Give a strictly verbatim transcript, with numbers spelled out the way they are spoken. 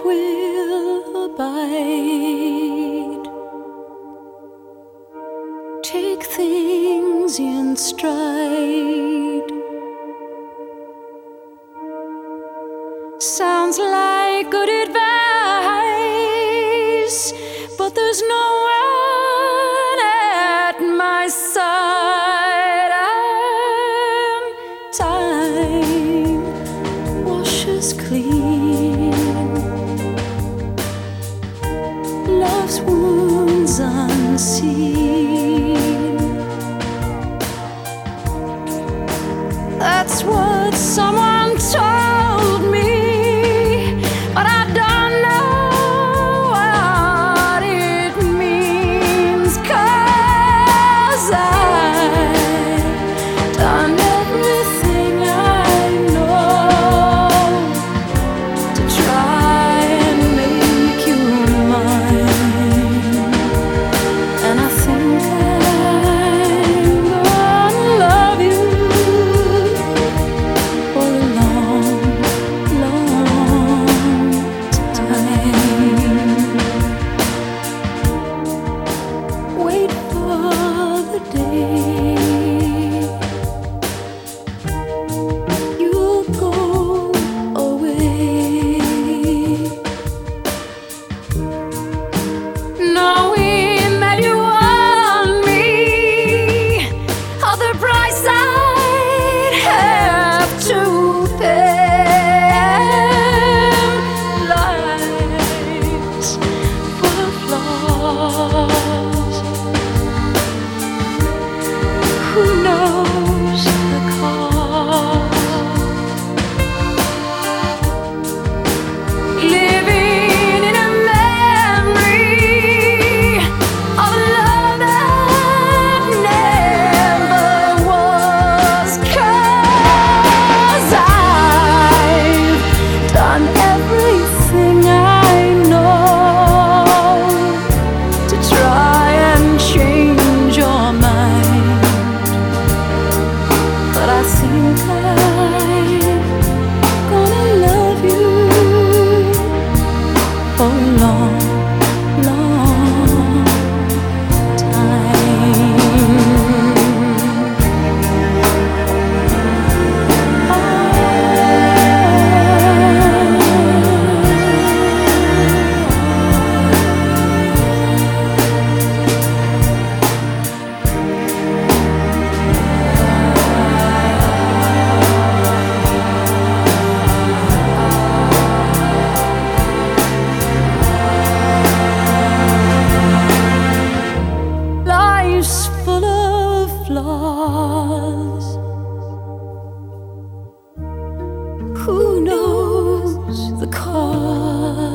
will abide. Take things in stride. Sounds like good advice, but there's no one at my side. And time washes clean love's wounds unseen. That's what someone told me. Who knows the cause? Living in a memory of love that never was. 'Cause I've done everything I know to try and change your mind. But I think I'm gonna love you for a long, long full of flaws. Who knows the cause?